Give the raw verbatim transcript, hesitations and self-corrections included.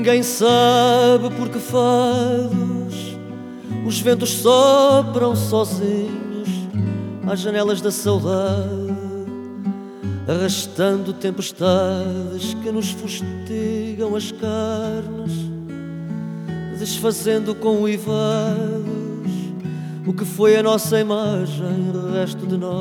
Ninguém sabe por que fados os ventos sopram sozinhos às janelas da saudade, arrastando tempestades que nos fustigam as carnes, desfazendo com uivados o que foi a nossa imagem, o resto de nós.